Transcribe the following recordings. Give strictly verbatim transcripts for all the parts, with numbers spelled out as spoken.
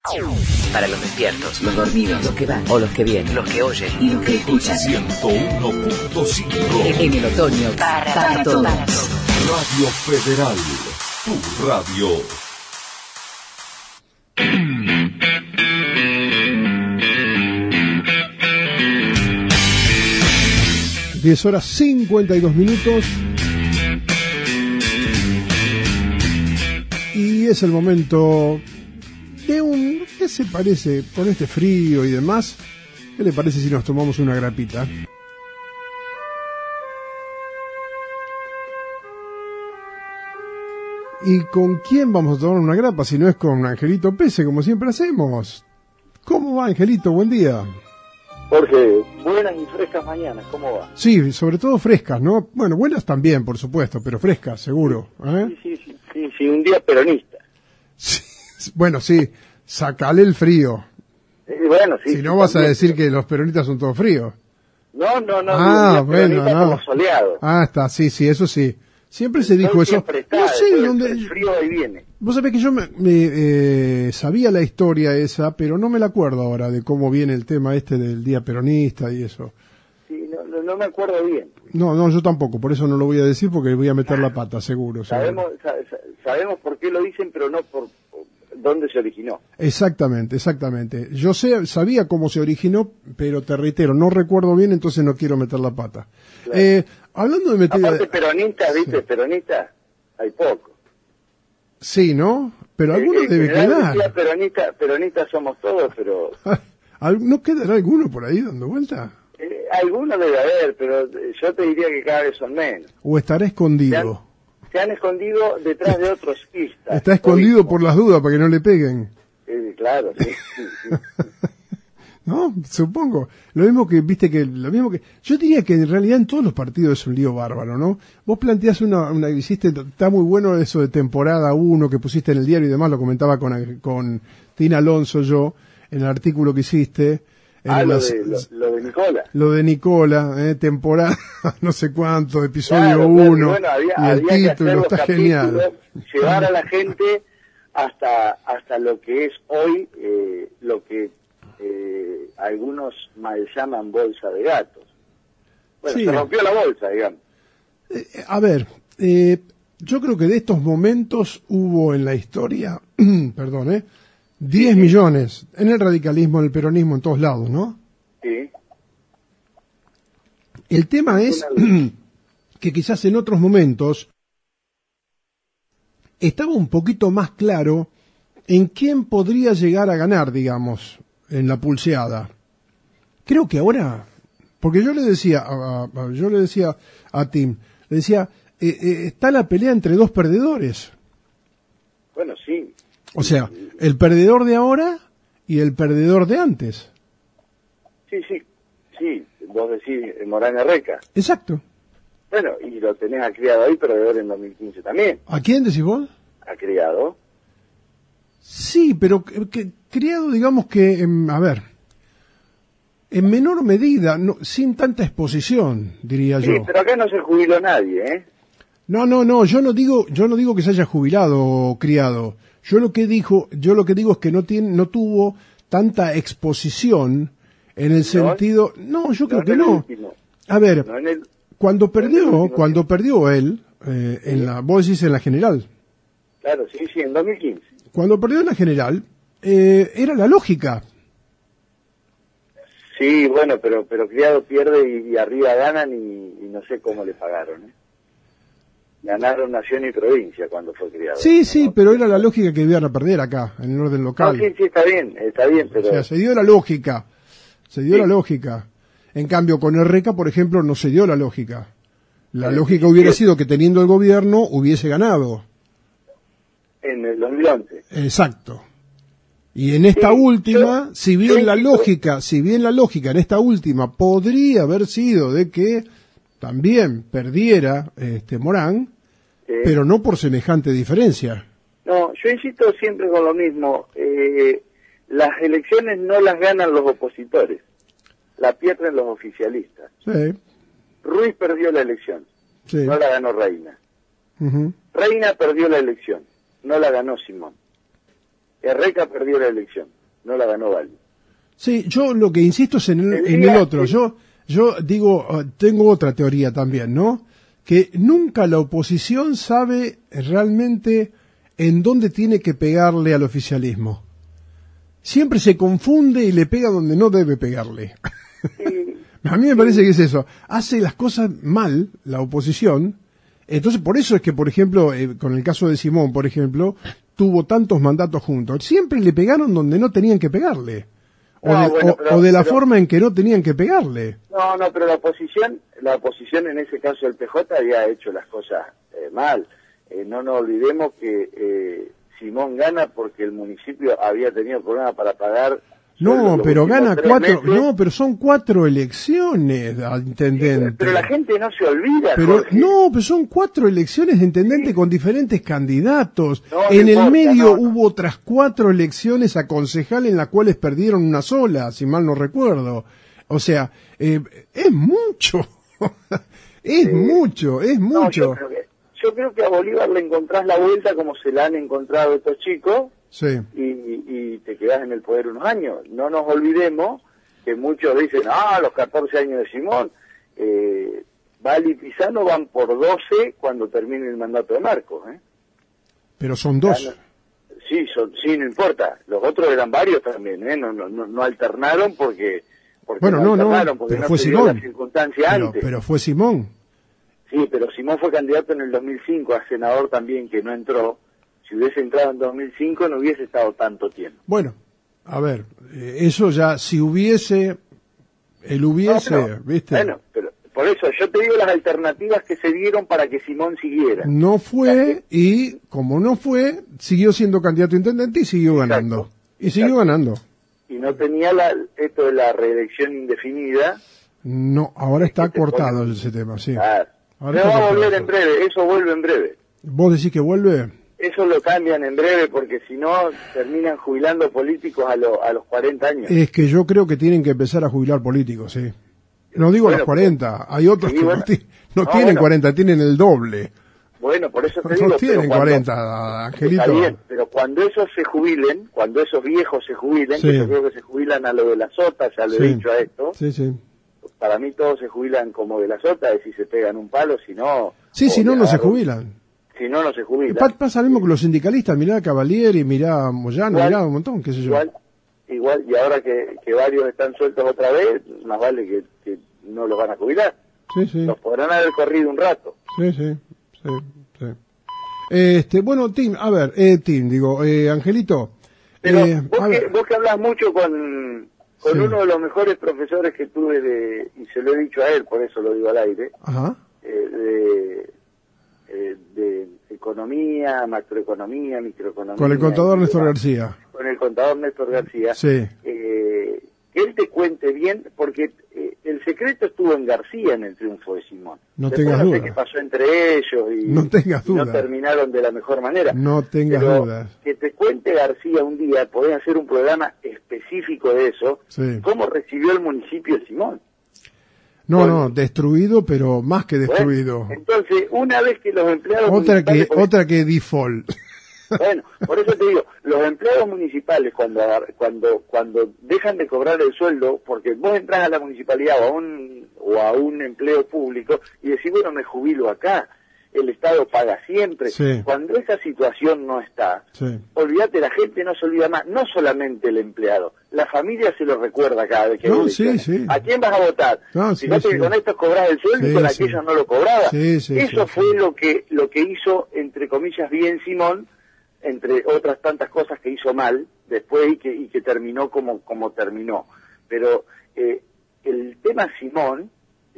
Para los despiertos, los dormidos, los que van o los que vienen, los que oyen y los que escuchan. ciento uno punto cinco. En el otoño, para, para todos. Radio Federal, tu radio. diez horas cincuenta y dos minutos. Y es el momento de un... ¿Qué se parece con este frío y demás? ¿Qué le parece si nos tomamos una grapita? ¿Y con quién vamos a tomar una grapa si no es con Angelito Pese, como siempre hacemos? ¿Cómo va, Angelito? Buen día. Jorge, buenas y frescas mañanas, ¿cómo va? Sí, sobre todo frescas, ¿no? Bueno, buenas también, por supuesto, pero frescas, seguro. ¿eh? Sí, sí, sí, sí, sí, un día peronista. Sí, bueno, sí, sacale el frío. Eh, bueno, sí. Si no sí, vas también, a decir pero... que los peronistas son todos fríos. No, no, no, Ah, un día bueno, no. como soleado. Ah, está, sí, sí, eso sí. Siempre se El dijo sol eso. siempre está, No sé el, dónde... el frío ahí viene. Vos sabés que yo me, me, eh, sabía la historia esa, pero no me la acuerdo ahora de cómo viene el tema este del día peronista y eso. Sí, no, no, no me acuerdo bien. No, no, yo tampoco, por eso no lo voy a decir porque voy a meter la pata, seguro. Sabemos, seguro. sa, sabemos por qué lo dicen, pero no por, por dónde se originó. Exactamente, exactamente. Yo sé, sabía cómo se originó, pero te reitero, no recuerdo bien, entonces no quiero meter la pata. Claro. Eh, hablando de meter... Aparte peronistas, ¿viste? Sí. Peronistas, hay poco. Sí, ¿no? Pero alguno eh, debe quedar. Decía peronista, peronistas somos todos, pero... ¿No quedará alguno por ahí dando vuelta? Eh, algunos debe haber, pero yo te diría que cada vez son menos. ¿O estará escondido? Se han, se han escondido detrás de otros istas. Está escondido por las dudas, para que no le peguen. Eh, claro, sí. sí, sí. No, supongo. Lo mismo que, viste que, lo mismo que, yo diría que en realidad en todos los partidos es un lío bárbaro, ¿no? Vos planteás una, una, hiciste, está muy bueno eso de temporada uno que pusiste en el diario y demás, lo comentaba con, con Tina Alonso yo, en el artículo que hiciste. En ah, el, lo, de, lo, lo de Nicola. Lo de Nicola, eh, temporada, no sé cuánto, episodio claro, uno, bueno, había, y el había título, está genial. Llevar a la gente hasta, hasta lo que es hoy, eh, lo que Eh, algunos mal llaman bolsa de gatos. Bueno, sí. Se rompió la bolsa, digamos. Eh, a ver, eh, yo creo que de estos momentos hubo en la historia, perdón, eh, diez sí, millones en el radicalismo, en el peronismo, en todos lados, ¿no? Sí. El tema es que quizás en otros momentos estaba un poquito más claro en quién podría llegar a ganar, digamos, en la pulseada. Creo que ahora, porque yo le decía, a, a, yo le decía a Tim, le decía, eh, eh, está la pelea entre dos perdedores. Bueno, sí. O sea, el perdedor de ahora y el perdedor de antes. Sí, sí, sí. Vos decís Morán Reca. Exacto. Bueno, y lo tenés a Criado ahí, perdedor en dos mil quince también. ¿A quién decís vos? A Criado. Sí, pero que, que, Criado, digamos que, en, a ver, en menor medida, no, sin tanta exposición, diría sí, yo. Sí, pero acá no se jubiló nadie, ¿eh? No, no, no, yo no digo, yo no digo que se haya jubilado Criado. Yo lo que dijo, yo lo que digo es que no tiene, no tuvo tanta exposición en el no, sentido, no, yo creo no que no. Último. A ver, no el, cuando perdió, cuando tiempo. perdió él, eh, sí. en la, vos decís en la general. Claro, sí, sí, en dos mil quince. Cuando perdió en la general, eh, era la lógica. Sí, bueno, pero pero Criado pierde y, y arriba ganan y, y no sé cómo le pagaron. ¿eh? Ganaron Nación y Provincia cuando fue Criado. Sí, ¿no? sí, pero era la lógica que iban a perder acá, en el orden local. No, sí, sí, está bien, está bien, pero... O sea, se dio la lógica, se dio sí. la lógica. En cambio, con el Reca, por ejemplo, no se dio la lógica. La sí, lógica sí, hubiera sí. sido que teniendo el gobierno hubiese ganado. En el dos mil once. Exacto. Y en esta sí, última, yo, si bien la lógica, si bien la lógica en esta última podría haber sido de que también perdiera este Morán, sí. pero no por semejante diferencia. No, yo insisto siempre con lo mismo, eh, las elecciones no las ganan los opositores, las pierden los oficialistas. Sí. Ruiz perdió la elección, sí. no la ganó Reina. Uh-huh. Reina perdió la elección, no la ganó Simón. Herreca perdió la elección, no la ganó Valli. Sí, yo lo que insisto es en el, el, en el otro. Sí. Yo, yo digo, tengo otra teoría también, ¿no? Que nunca la oposición sabe realmente en dónde tiene que pegarle al oficialismo. Siempre se confunde y le pega donde no debe pegarle. Sí. A mí me parece que es eso. Hace las cosas mal la oposición. Entonces, por eso es que, por ejemplo, eh, con el caso de Simón, por ejemplo, tuvo tantos mandatos juntos. Siempre le pegaron donde no tenían que pegarle. O, no, de, bueno, o, pero, o de la pero, forma en que no tenían que pegarle. No, no, pero la oposición, la oposición en ese caso del P J había hecho las cosas eh, mal. Eh, no nos olvidemos que eh, Simón gana porque el municipio había tenido problemas para pagar. No, pero gana cuatro, meses. No, pero son cuatro elecciones a intendente. Sí, pero la gente no se olvida. Pero Jorge. No, pero son cuatro elecciones de intendente sí. con diferentes candidatos. No, en no el importa, medio no, no. hubo otras cuatro elecciones a concejal en las cuales perdieron una sola, si mal no recuerdo. O sea, eh, es mucho, es sí. mucho, es mucho. No, yo, creo que, yo creo que a Bolívar le encontrás la vuelta como se la han encontrado estos chicos. Sí. Y, y te quedás en el poder unos años. No nos olvidemos que muchos dicen, ah, los catorce años de Simón, eh, Valli y Pisano van por doce cuando termine el mandato de Marcos. ¿eh? Pero son dos. Ya no, sí, son, sí, no importa. Los otros eran varios también, ¿eh? no, no, no, no alternaron porque, porque bueno, no, no, no porque pero no fue Simón. La circunstancia pero, antes. pero fue Simón. Sí, pero Simón fue candidato en el dos mil cinco a senador también, que no entró. Si hubiese entrado en dos mil cinco no hubiese estado tanto tiempo. Bueno, a ver, eh, eso ya, si hubiese, el hubiese, no, pero, ¿viste? Bueno, pero por eso yo te digo las alternativas que se dieron para que Simón siguiera. No fue, que... y como no fue, siguió siendo candidato a intendente y siguió Exacto. ganando. Y Exacto. siguió ganando. Y no tenía la, esto de la reelección indefinida. No, ahora está cortado pone... ese tema, sí. Claro. Ahora no va a volver en breve, eso vuelve en breve. ¿Vos decís que vuelve? Eso lo cambian en breve porque si no terminan jubilando políticos a, lo, a los cuarenta años. Es que yo creo que tienen que empezar a jubilar políticos, sí. No digo bueno, a los cuarenta, hay otros sí, que bueno. no, t- no, no tienen bueno. cuarenta, tienen el doble. Bueno, por eso te no digo. No tienen cuando, cuarenta, Angelito. Está bien, pero cuando esos se jubilen, cuando esos viejos se jubilen, sí. que yo creo que se jubilan a lo de la sota, ya lo he sí. dicho a esto. Sí, sí. Para mí todos se jubilan como de la sota, es si se pegan un palo, si no... Sí, si no, no se jubilan. Si no, no se jubila. Pasa lo mismo con los sindicalistas, mirá a Cavalieri, mirá a Moyano, igual, mirá un montón, qué sé yo. Igual, igual y ahora que, que varios están sueltos otra vez, más vale que, que no los van a jubilar. Sí, sí. Los podrán haber corrido un rato. Sí, sí, sí, sí. Este, bueno, Tim, a ver, eh, Tim, digo, eh, Angelito. Pero eh, vos, que, vos que hablas mucho con, con sí. uno de los mejores profesores que tuve, de, y se lo he dicho a él, por eso lo digo al aire, Ajá. Eh, de... Eh, de economía, macroeconomía, microeconomía. Con el contador Néstor García. Con el contador Néstor García. Sí. Eh, que él te cuente bien, porque eh, el secreto estuvo en García en el triunfo de Simón. No Después tengas no dudas. sé qué pasó entre ellos y no, tengas y no dudas. terminaron de la mejor manera. No tengas Pero dudas. Que te cuente García un día, podés hacer un programa específico de eso, sí. cómo recibió el municipio de Simón. No, bueno, no, destruido, pero más que destruido. Bueno, entonces, una vez que los empleados otra que porque, otra que default. Bueno, por eso te digo, los empleados municipales cuando cuando cuando dejan de cobrar el sueldo, porque vos entras a la municipalidad o a un o a un empleo público y decís, bueno, me jubilo acá, el Estado paga siempre. Sí. Cuando esa situación no está, sí. olvídate, la gente no se olvida más, no solamente el empleado, la familia se lo recuerda cada vez que no, hay sí, sí. ¿A quién vas a votar? No, si sí, no te sí. con estos cobras el sueldo sí, y con sí. aquellos no lo cobraba. Sí, sí, Eso sí, fue sí. lo que lo que hizo, entre comillas, bien Simón, entre otras tantas cosas que hizo mal después y que, y que terminó como, como terminó. Pero eh, el tema Simón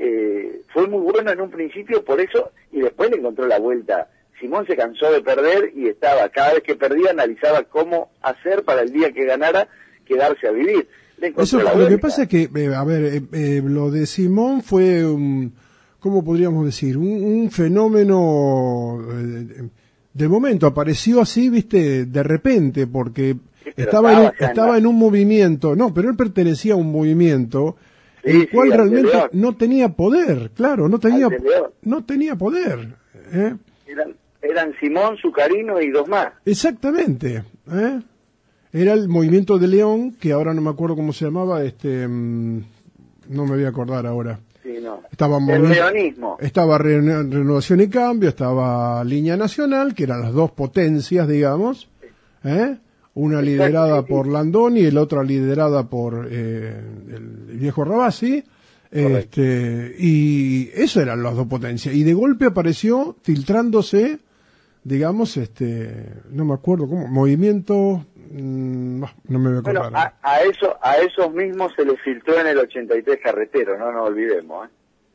eh, fue muy bueno en un principio por eso, y después le encontró la vuelta. Simón se cansó de perder y estaba, cada vez que perdía, analizaba cómo hacer para el día que ganara quedarse a vivir. Le Eso, la lo vuelta. que pasa es que, eh, a ver, eh, eh, lo de Simón fue, un, ¿cómo podríamos decir? Un, un fenómeno... Eh, de momento apareció así, viste, de repente, porque sí, estaba, en un, estaba, estaba en un movimiento, no, pero él pertenecía a un movimiento sí, el cual sí, realmente no tenía poder, claro, no tenía, León. no tenía poder. ¿eh? Eran, eran Simón, Zucarino y dos más. Exactamente. ¿eh? Era el movimiento de León, que ahora no me acuerdo cómo se llamaba, este, mmm, no me voy a acordar ahora. Sí, no. Estaba el leonismo. Estaba Re Renovación y Cambio, estaba Línea Nacional, que eran las dos potencias, digamos, ¿eh? Una liderada Exacto, sí, por Landón y la otra liderada por eh, el viejo Rabasi. Este, y eso eran las dos potencias. Y de golpe apareció filtrándose, digamos, este, no me acuerdo cómo, movimiento, mmm, no me voy a acordar. Bueno, a, a eso, a esos mismos se les filtró en el ochenta y tres Carretero, no nos olvidemos, ¿eh?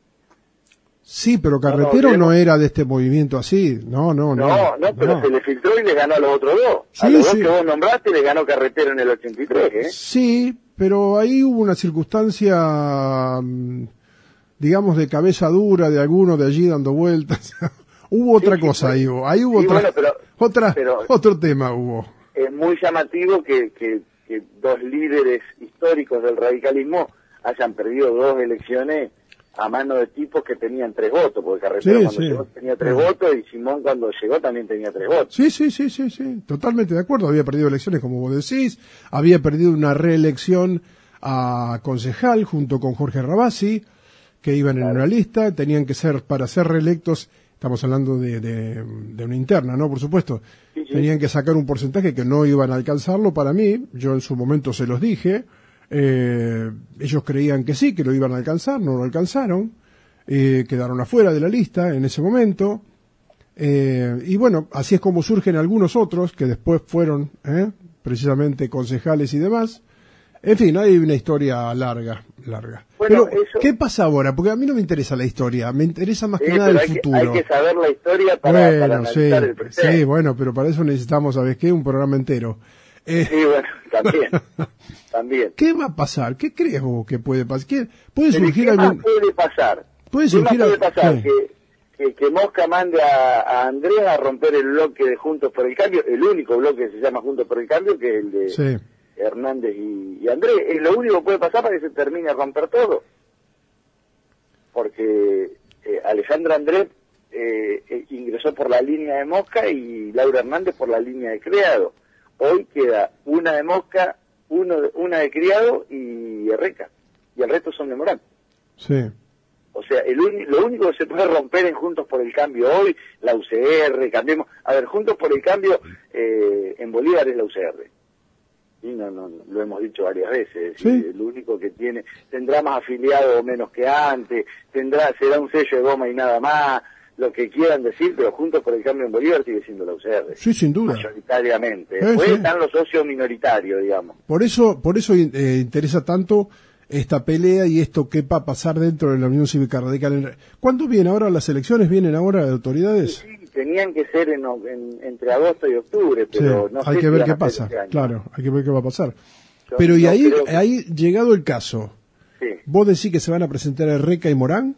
Sí, pero Carretero no, no, no era de este movimiento así, no, no, no. No, no, pero no. Se le filtró y le ganó a los otros dos. Sí, a los sí. dos que vos nombraste le ganó Carretero en el ochenta y tres, ¿eh? Sí, pero ahí hubo una circunstancia, digamos, de cabeza dura de alguno de allí dando vueltas. Hubo otra sí, cosa sí, ahí, hubo. ahí hubo sí, otra, bueno, pero, otra pero otro tema hubo. Es muy llamativo que, que, que dos líderes históricos del radicalismo hayan perdido dos elecciones a mano de tipos que tenían tres votos, porque Carretero sí, cuando sí. llegó tenía tres sí. votos y Simón cuando llegó también tenía tres votos. Sí, sí, sí, sí, sí, totalmente de acuerdo. Había perdido elecciones, como vos decís, había perdido una reelección a concejal junto con Jorge Rabasi, que iban claro. en una lista, tenían que ser, para ser reelectos, estamos hablando de, de, de una interna, ¿no? Por supuesto, sí, sí. tenían que sacar un porcentaje que no iban a alcanzarlo para mí, yo en su momento se los dije. Eh, ellos creían que sí, que lo iban a alcanzar, no lo alcanzaron, eh, quedaron afuera de la lista en ese momento, eh, y bueno, así es como surgen algunos otros que después fueron eh, precisamente concejales y demás. En fin, hay una historia larga, larga. Bueno, pero, eso... ¿qué pasa ahora? Porque a mí no me interesa la historia, me interesa más sí, que nada el hay futuro. Que, hay que saber la historia para, bueno, para analizar sí, el presente. Sí, bueno, pero para eso necesitamos, ¿sabes qué? Un programa entero. Eh, sí, bueno, también, también. ¿Qué va a pasar? ¿Qué crees vos que puede pasar? ¿Qué, ¿Puede Pero surgir ¿qué algún... más puede pasar? ¿Puede ¿Qué surgir más puede al... pasar? Que, que, que Mosca mande a, a Andrés a romper el bloque de Juntos por el Cambio, el único bloque que se llama Juntos por el Cambio, que es el de sí. Hernández y, y Andrés. Es lo único que puede pasar para que se termine a romper todo. Porque eh, Alejandra Andrés eh, eh, ingresó por la línea de Mosca y Laura Hernández por la línea de Criado. Hoy queda una de Mosca, uno de, una de Criado y Herreca. Y el resto son de Morán. Sí. O sea, el uni, lo único que se puede romper en Juntos por el Cambio hoy, la U C R, cambiemos. A ver, Juntos por el Cambio eh, en Bolívar es la U C R. Y no, no, no, lo hemos dicho varias veces. ¿Sí? El único que tiene, tendrá más afiliados o menos que antes, tendrá, será un sello de goma y nada más. Lo que quieran decir, pero Juntos por el Cambio en Bolívar sigue siendo la U C R. Sí, sin duda. Mayoritariamente. Eh, Después sí. están los socios minoritarios, digamos. Por eso, por eso eh, interesa tanto esta pelea y esto que va a pasar dentro de la Unión Cívica Radical. ¿Cuándo vienen ahora las elecciones? ¿Vienen ahora de autoridades? Sí, sí, tenían que ser en, en, entre agosto y octubre, pero sí, no sé hay que si ver van qué a pasa. este año. Claro, hay que ver qué va a pasar. Yo pero y no ahí, que... ahí llegado el caso, sí. ¿vos decís que se van a presentar Herreca y Morán?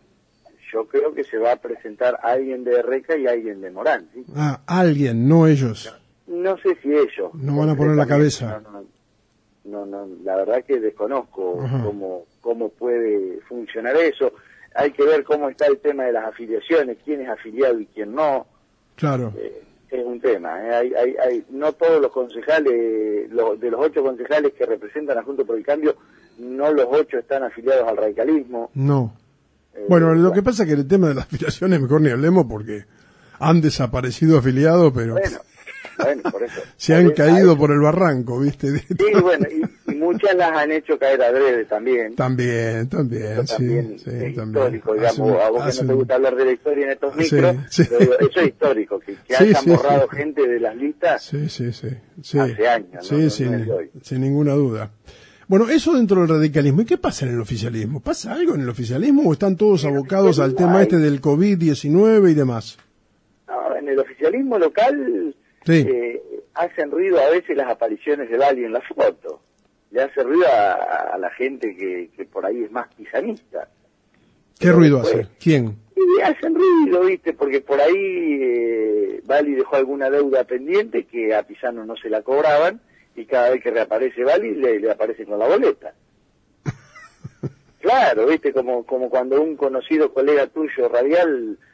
Yo creo que se va a presentar alguien de Herreca y alguien de Morán, ¿sí? Ah, alguien, no ellos. No, no sé si ellos. No van a poner la cabeza. No, no, no, no la verdad que desconozco cómo, cómo puede funcionar eso. Hay que ver cómo está el tema de las afiliaciones, quién es afiliado y quién no. Claro. Eh, es un tema. ¿eh? Hay, hay, hay, no todos los concejales, los, de los ocho concejales que representan a Juntos por el Cambio, no los ocho están afiliados al radicalismo. No. Bueno, lo que pasa es que el tema de las afiliaciones mejor ni hablemos porque han desaparecido afiliados, pero bueno, bueno, por eso. se han por caído eso. por el barranco, ¿viste? Sí, bueno, y, y muchas las han hecho caer adrede también. También, también, eso también sí, es sí, también. histórico, digamos, un, a vos que no te gusta hablar de la historia en estos micros, sí, sí. Pero digo, eso es histórico, que, que sí, hayan sí, borrado sí. gente de las listas sí, sí, sí, sí. hace años, sí, ¿no? sí, No es de hoy. sin ninguna duda. Bueno, eso dentro del radicalismo. ¿Y qué pasa en el oficialismo? ¿Pasa algo en el oficialismo o están todos en abocados al tema hay... este del COVID diecinueve y demás? No, en el oficialismo local sí. eh, hacen ruido a veces las apariciones de Bali en la foto. Le hace ruido a, a la gente que, que por ahí es más pisanista. ¿Qué Pero ruido después, hace? ¿Quién? Y hacen ruido, ¿viste? Porque por ahí eh, Bali dejó alguna deuda pendiente que a Pisano no se la cobraban. Y cada vez que reaparece Bali, le, le aparece con la boleta. Claro, viste, como como cuando un conocido colega tuyo radial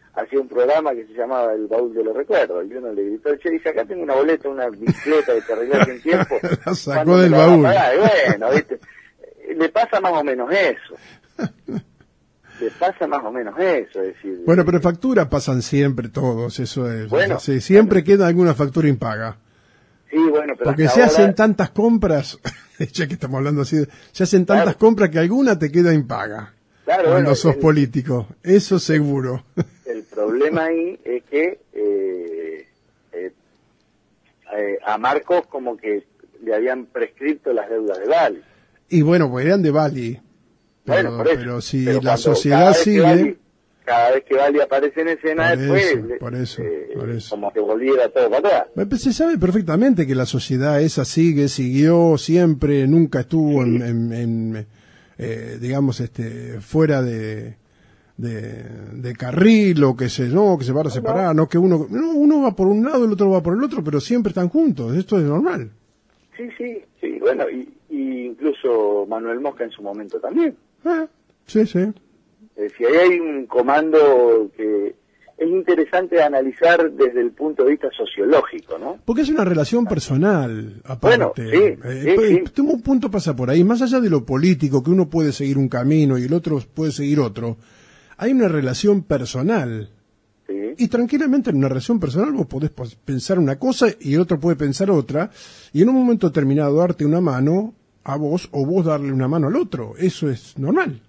hacía un programa que se llamaba El Baúl de los Recuerdos, y uno le gritó, che, dice, acá tengo una boleta, una bicicleta que te arreglé hace un tiempo. La sacó del baúl. Y bueno, ¿viste? Le pasa más o menos eso. Le pasa más o menos eso, es decir... Bueno, pero facturas pasan siempre todos, eso es... Bueno, sí, siempre bueno. queda alguna factura impaga. Sí, bueno, pero porque se ahora... hacen tantas compras, ya que estamos hablando así, se hacen tantas claro. compras que alguna te queda impaga. Claro, cuando bueno, sos el, político, eso seguro. El problema ahí es que eh, eh, eh, a Marcos como que le habían prescripto las deudas de Bali. Y bueno, pues eran de Bali. Pero, bueno, por eso. pero si pero la sociedad sigue... Bali, cada vez que Bali aparece en escena por después, eso, por eso, eh, por eso. como que volviera todo para atrás. Pues se sabe perfectamente que la sociedad esa sigue, siguió siempre, nunca estuvo sí. en... en, en eh, digamos, este fuera de... De, de carril o que se no que se van a separar, no, no que uno no, uno va por un lado, el otro va por el otro, pero siempre están juntos, esto es normal. Sí, sí, sí, bueno, y, y incluso Manuel Mosca en su momento también. Ah, sí, sí. Eh, si ahí hay un comando que es interesante analizar desde el punto de vista sociológico, ¿no? Porque es una relación personal, aparte. Bueno, sí, eh, sí, sí. Un punto pasa por ahí, más allá de lo político, que uno puede seguir un camino y el otro puede seguir otro. Hay una relación personal. Sí. Y tranquilamente en una relación personal vos podés pensar una cosa y el otro puede pensar otra. Y en un momento determinado darte una mano a vos o vos darle una mano al otro. Eso es normal.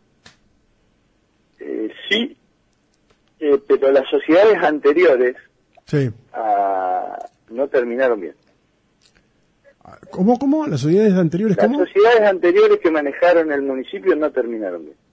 Eh, sí, eh, pero las sociedades anteriores sí. ah, no terminaron bien. ¿Cómo, cómo? ¿Las sociedades anteriores Las cómo? sociedades anteriores que manejaron el municipio no terminaron bien.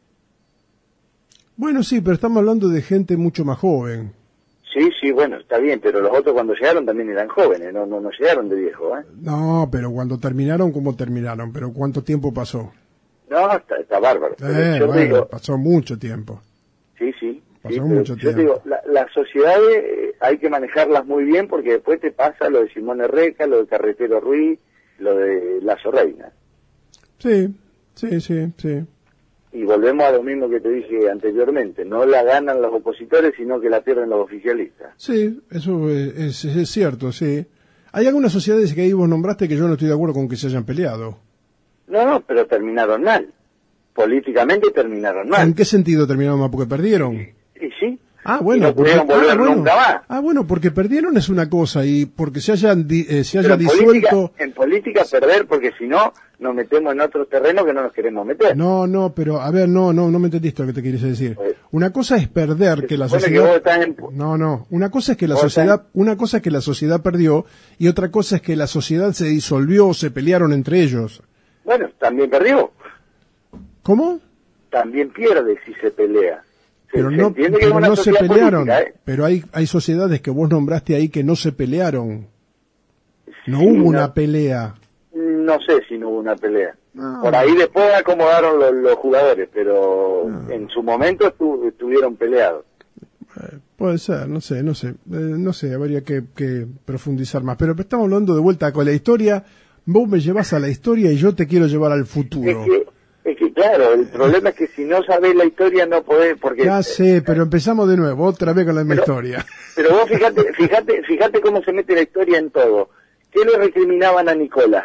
Bueno, sí, pero estamos hablando de gente mucho más joven. Sí, sí, bueno, está bien, pero los otros cuando llegaron también eran jóvenes, no no, no llegaron de viejo, ¿eh? No, pero cuando terminaron, ¿cómo terminaron? ¿Pero cuánto tiempo pasó? No, está, está bárbaro. Eh, yo bueno, digo, pasó mucho tiempo. Sí, sí. Pasó sí, mucho yo tiempo. digo, la, las sociedades eh, hay que manejarlas muy bien porque después te pasa lo de Simón Reca, lo de Carretero Ruiz, lo de Lazo Reina. Sí, sí, sí, sí. Y volvemos a lo mismo que te dije anteriormente, no la ganan los opositores, sino que la pierden los oficialistas. Sí, eso es, es, es cierto, sí. Hay algunas sociedades que ahí vos nombraste que yo no estoy de acuerdo con que se hayan peleado. No, no, pero terminaron mal. Políticamente terminaron mal. ¿En qué sentido terminaron mal? ¿Porque perdieron? Sí, sí. Ah, bueno, y no porque, pudieron volver ah, bueno, nunca más. Ah, bueno, porque perdieron es una cosa y porque se hayan di, eh, se haya Pero en disuelto. Política, en política perder, porque si no nos metemos en otro terreno que no nos queremos meter. No, no, pero a ver, no, no, no me entendiste lo que te querías decir. Pues, una cosa es perder que la supone sociedad. que vos estás en... No, no. Una cosa es que la Vos sociedad, estás una cosa es que la sociedad perdió y otra cosa es que la sociedad se disolvió o se pelearon entre ellos. Bueno, también perdió. ¿Cómo? También pierde si se pelea. Se, Pero se no, entiende que pero es una no se sociedad pelearon. política, ¿eh? Pero hay, hay sociedades que vos nombraste ahí que no se pelearon. No Sí, hubo no, una pelea. No sé si no hubo una pelea. No. Por ahí después acomodaron los, los jugadores, pero No. en su momento estu, estuvieron peleados. Eh, puede ser, no sé, no sé. Eh, no sé, habría que, que profundizar más. Pero estamos hablando de vuelta con la historia. Vos me llevas a la historia y yo te quiero llevar al futuro. Es que, es que claro, el problema es que si no sabés la historia no podés, porque... Ya sé, pero empezamos de nuevo, otra vez con la misma pero, historia. Pero vos fíjate, fíjate, fíjate cómo se mete la historia en todo. ¿Qué le recriminaban a Nicolás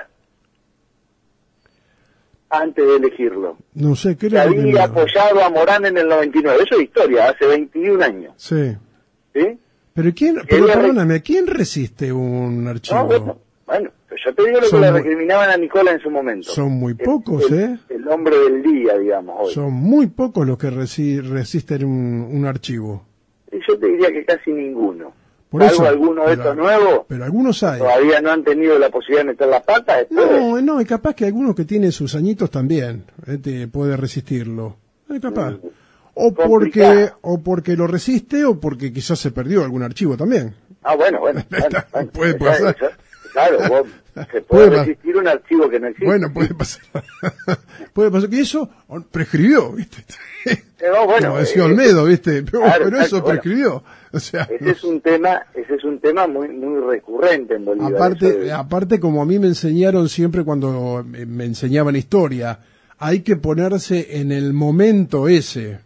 antes de elegirlo? No sé, ¿qué Que le había recriminaban? apoyado a Morán en el noventa y nueve. Eso es historia, hace veintiún años. Sí. ¿Sí? Pero quién, ¿Qué pero le re- perdóname, ¿quién resiste un archivo? No, bueno, bueno, pues yo te digo lo Son que le muy- recriminaban a Nicolás en su momento. Son muy El- pocos, el, ¿eh? El hombre del día, digamos, hoy. Son muy pocos los que resi- resisten un, un archivo. Y yo te diría que casi ninguno. Por Salvo eso, alguno de pero- estos nuevos, Pero algunos hay. todavía no han tenido la posibilidad de meter las patas. después- No, no, y capaz que algunos que tienen sus añitos también eh, te puede resistirlo. Es capaz. Mm, O porque, complicado. o porque lo resiste o porque quizás se perdió algún archivo también. Ah, bueno, bueno. bueno, bueno. Puede Esa- pasar. esa- claro, vos, se Puede puede pas- resistir un archivo que no existe. Bueno, puede pasar. Puede pasar que eso prescribió, ¿viste? Pero bueno, Como decía eh, Olmedo, ¿viste? Pero, claro, pero exacto, eso bueno. prescribió. O sea, Ese no es un tema, ese es un tema muy muy recurrente en Bolivia. eso Aparte, de- aparte como a mí me enseñaron siempre cuando me me enseñaban historia, hay que ponerse en el momento ese. Ah, bueno,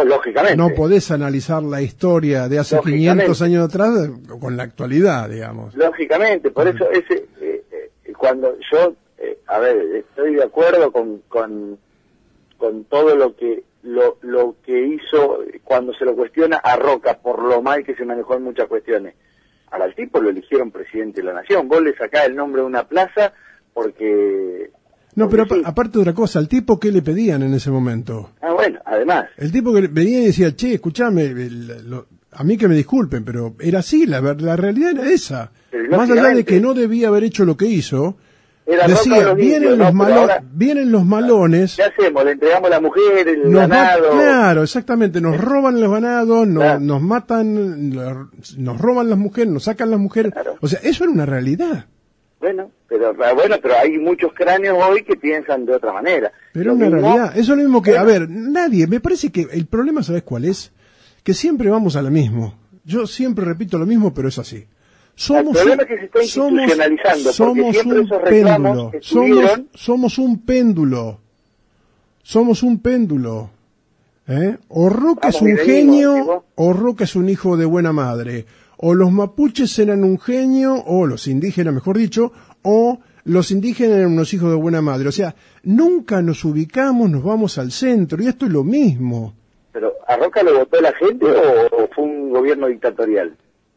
no, lógicamente. No podés analizar la historia de hace quinientos años atrás con la actualidad, digamos. Lógicamente, por eso ese eh, eh, cuando yo, eh, a ver, estoy de acuerdo con, con, con todo lo que lo, lo que hizo cuando se lo cuestiona a Roca por lo mal que se manejó en muchas cuestiones. Ahora, al tipo lo eligieron presidente de la nación, vos le sacás el nombre de una plaza porque... No, porque pero sí. aparte de otra cosa, ¿al tipo qué le pedían en ese momento? Ah, bueno, además. El tipo que venía y decía, che, escuchame, el, lo, a mí que me disculpen, pero era así, la, la realidad era esa. Pero, más allá de que no debía haber hecho lo que hizo, era decía, los vienen, indios, los ¿no? malo, ahora, vienen los malones... ¿Qué hacemos? ¿Le entregamos la mujer, el nos ganado? Va, claro, exactamente, nos roban los ganados, nos, Claro. nos matan, nos roban las mujeres, nos sacan las mujeres. Claro. O sea, eso era una realidad. Bueno, pero bueno, pero hay muchos cráneos hoy que piensan de otra manera. Pero Lo una mismo- realidad. Eso es lo mismo que, Bueno. a ver, nadie, me parece que el problema, ¿sabes cuál es? Que siempre vamos a lo mismo. Yo siempre repito lo mismo, pero es así. Somos El problema un, es que se está somos, institucionalizando, porque somos siempre un esos reclamos péndulo. estuvieron- Somos, somos un péndulo. Somos un péndulo. ¿Eh? O Roca es Vamos y un venimos, genio, tipo. o Roca es un hijo de buena madre. O los mapuches eran un genio, o los indígenas, mejor dicho, o los indígenas eran unos hijos de buena madre. O sea, nunca nos ubicamos, nos vamos al centro, y esto es lo mismo. ¿Pero a Roca lo votó la gente o, o fue un gobierno dictatorial?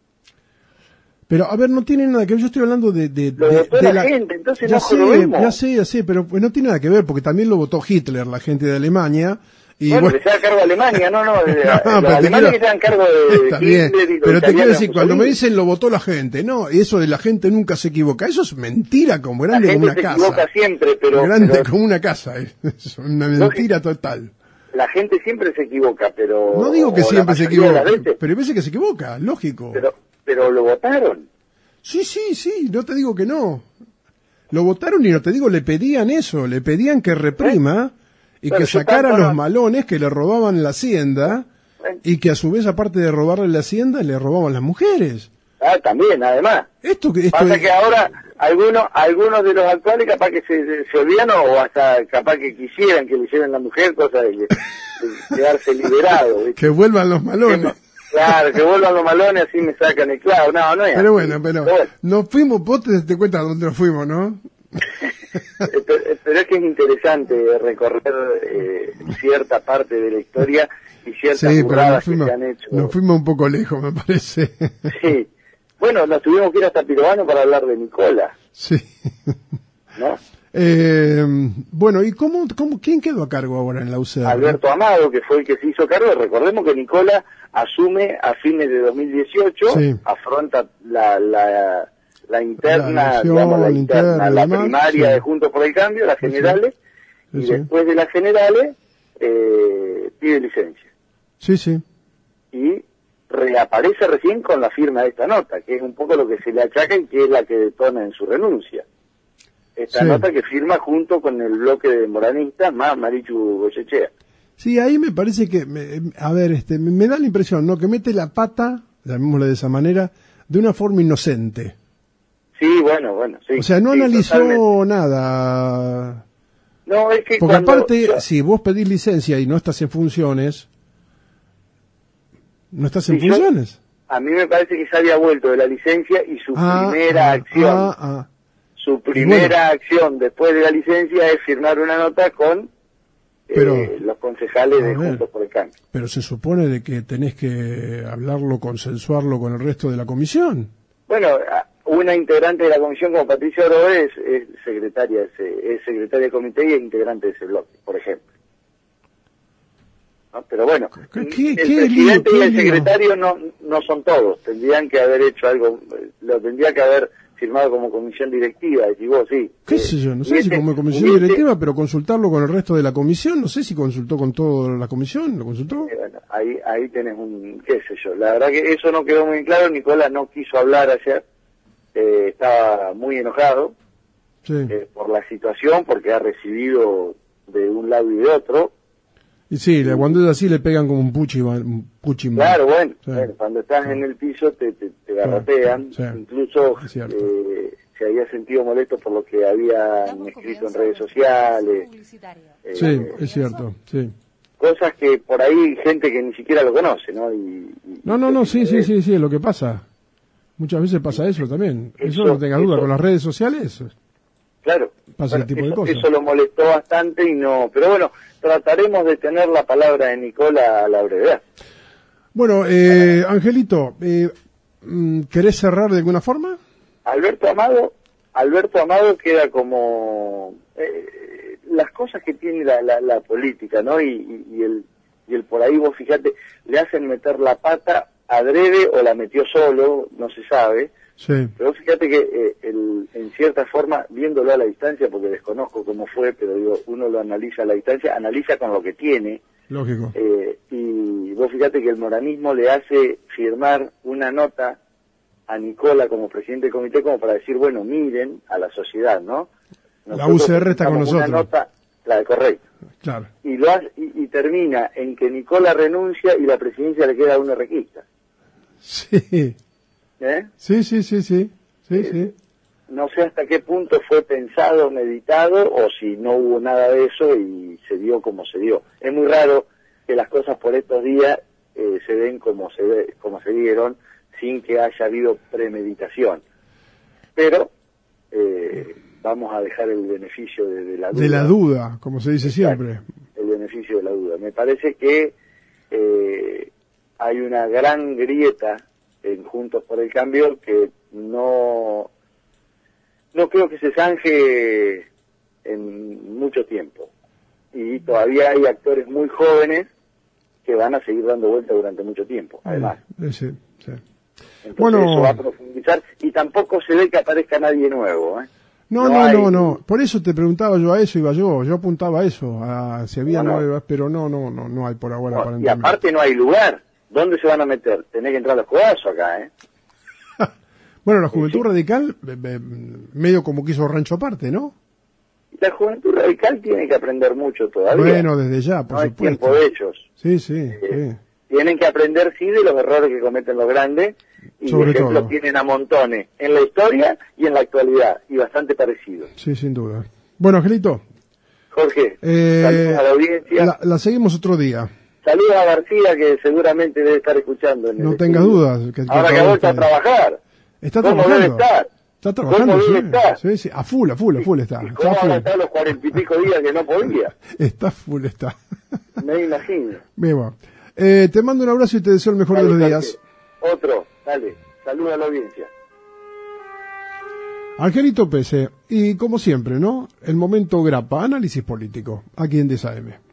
Pero, a ver, no tiene nada que ver, yo estoy hablando de... de, Lo de, votó de la gente, entonces ya no sé, jodemos. ya sé, ya sé, pero pues no tiene nada que ver, porque también lo votó Hitler, la gente de Alemania, y bueno, bueno... que se haga cargo de Alemania, no, no, de, No, los pero te alemanes quiero- que se hagan cargo de Está bien, Hitler y los pero te quiero italianos decir, de cuando me Mussolini. dicen lo votó la gente, no, y eso de la gente nunca se equivoca, eso es mentira como La grande como gente una se casa. equivoca siempre, pero, grande pero como una casa, es es una mentira total. la gente siempre se equivoca, pero... No digo que o la siempre se mayoría de equivoca, las veces, pero hay veces que se equivoca, lógico. pero, pero lo votaron. Sí, sí, sí, no te digo que no. Lo votaron y no te digo, le pedían eso, le pedían que reprima y Pero que yo sacara a tanto los no- malones que le robaban la hacienda Bueno. y que a su vez, aparte de robarle la hacienda, le robaban las mujeres. Ah, también, además. Esto que esto Pasa es- que ahora algunos algunos de los actuales capaz que se, se olvidan o hasta capaz que quisieran que le hicieran la mujer, cosa de, de quedarse liberado. ¿viste? que vuelvan los malones. Claro, que vuelvan los malones así me sacan el clavo. No, no es Pero así. bueno, pero nos fuimos, vos te das cuenta dónde nos fuimos, ¿no? Eh, pero, pero es que es interesante recorrer eh, cierta parte de la historia y ciertas Sí, pero nos burradas que fuimos, se han hecho. nos fuimos un poco lejos, me parece. Sí. Bueno, nos tuvimos que ir hasta Pirovano para hablar de Nicola, Sí. ¿no? Eh, bueno, ¿y cómo, cómo, quién quedó a cargo ahora en la U C R? Alberto Amado, que fue el que se hizo cargo. Recordemos que Nicola asume a fines de dos mil dieciocho, Sí. afronta la, la, la interna, La elección, digamos, la la interna, interna, la demás, primaria sí. de Juntos por el Cambio, las Sí, sí. generales, Sí, y sí. después de las generales eh, pide licencia. Sí, sí. Y reaparece recién con la firma de esta nota, que es un poco lo que se le achaca y que es la que detona en su renuncia. Esta Sí. nota que firma junto con el bloque de moranistas más Marichu Goyechea. Sí, ahí me parece que, me- a ver, este, me, me da la impresión, ¿no? Que mete la pata, llamémosle de esa manera, de una forma inocente. Sí, bueno, bueno, sí. O sea, no sí, analizó totalmente. nada. No, es que Porque cuando- aparte, yo- si vos pedís licencia y no estás en funciones, no estás en Sí, yo- funciones. a mí me parece que se había vuelto de la licencia y su Ah, primera ah, acción, ah, ah. su primera bueno. acción después de la licencia es firmar una nota con eh, Pero, los concejales a de ver. Juntos por el Cambio. Pero se supone de que tenés que hablarlo, consensuarlo con el resto de la comisión. Bueno, a- una integrante de la comisión como Patricia Oro es, es secretaria de ese- es secretaria de comité y es integrante de ese bloque, por ejemplo. ¿No? Pero bueno, ¿Qué- qué- el qué presidente lío, y qué el lío? secretario no no son todos, tendrían que haber hecho algo, eh, lo tendría que haber firmado como comisión directiva, decís vos, sí. ¿Qué eh, sé yo? No sé hubiese- si como comisión hubiese- directiva, pero consultarlo con el resto de la comisión. No sé si consultó con toda la comisión. ¿Lo consultó? Eh, bueno, ahí, ahí tenés un, qué sé yo, la verdad que eso no quedó muy claro. Nicolás no quiso hablar ayer, eh, estaba muy enojado Sí. eh, por la situación, porque ha recibido de un lado y de otro. Y sí, le- cuando es así le pegan como un puchi, un puchi. Claro, bueno, Sí. bueno, cuando estás Sí. en el piso te, te, te garrotean, Sí. incluso Es cierto. eh, se había sentido molesto por lo que habían escrito en redes sociales. eh, Sí, es cierto, sí. cosas que por ahí gente que ni siquiera lo conoce, ¿no? Y, y, no, no, no, sí, sí, sí, sí, es lo que pasa. Muchas veces pasa eso también. Eso, eso no tengas duda, con las redes sociales claro, pasa bueno, el tipo eso, de cosas. Eso lo molestó bastante y no... Pero bueno, trataremos de tener la palabra de Nicola a la brevedad. Bueno, eh, Angelito, eh, ¿querés cerrar de alguna forma? Alberto Amado, Alberto Amado queda como... Eh, las cosas que tiene la, la, la política, ¿no? Y, y, y, el, y el por ahí, vos fíjate, le hacen meter la pata adrede o la metió solo, no se sabe. Sí. Pero fíjate que eh, el, en cierta forma, viéndolo a la distancia, porque desconozco cómo fue, pero digo, uno lo analiza a la distancia, analiza con lo que tiene. Lógico. Eh, y vos fíjate que el moranismo le hace firmar una nota a Nicola como presidente del comité como para decir, bueno, miren a la sociedad, ¿no? Nosotros la U C R está con nosotros. Una nota, la correcto. Claro. Y, lo hace, y, y termina en que Nicola renuncia y la presidencia le queda a un errequista. Sí. ¿Eh? Sí, sí, sí, sí. Sí, eh, sí. No sé hasta qué punto fue pensado, meditado, o si no hubo nada de eso y se dio como se dio. Es muy raro que las cosas por estos días eh, se den como se ve, como se dieron, sin que haya habido premeditación. Pero eh, vamos a dejar el beneficio de, de la duda. De la duda, como se dice Exacto, siempre. el beneficio de la duda. Me parece que eh, hay una gran grieta en Juntos por el Cambio que no no creo que se zanje en mucho tiempo. Y todavía hay actores muy jóvenes que van a seguir dando vuelta durante mucho tiempo, además. Sí, sí, sí. Entonces bueno, eso va a profundizar y tampoco se ve que aparezca nadie nuevo, ¿eh? No, no, no, hay... no, no. Por eso te preguntaba yo a eso, iba yo. Yo apuntaba a eso, a si había no, nuevas, pero no, no, no, no hay por ahora. No, aparentemente. Y aparte no hay lugar. ¿Dónde se van a meter? Tenés que entrar los codazos acá, ¿eh? Bueno, la Juventud sí. Radical, eh, eh, medio como quiso rancho aparte, ¿no? La Juventud Radical tiene que aprender mucho todavía. Bueno, desde ya, por no supuesto. No es tiempo de ellos. Sí, sí, eh, sí. Tienen que aprender, sí, de los errores que cometen los grandes. Y Sobre ejemplos todo. tienen a montones en la historia y en la actualidad. Y bastante parecidos. Sí, sin duda. Bueno, Angelito. Jorge, eh, saludos a la audiencia. La, la seguimos otro día. Saludos a García, que seguramente debe estar escuchando. En no el tengas estudio. dudas. Que, que Ahora que ha vuelto a está, trabajar. Está ¿Cómo trabajando. debe estar? Está trabajando, ¿Cómo sí. debe estar? Sí, sí. A full, a full, a full está. ¿Y Está cómo full. van a estar los cuarenta y pico días que no podía? Está full, está. Me imagino. Bien, bueno. eh, te mando un abrazo y te deseo el mejor Dale, de los Jorge. días. Otro, dale. Saluda a la audiencia. Angelito Pese, y como siempre, ¿no? El momento grapa, análisis político, aquí en D S A M.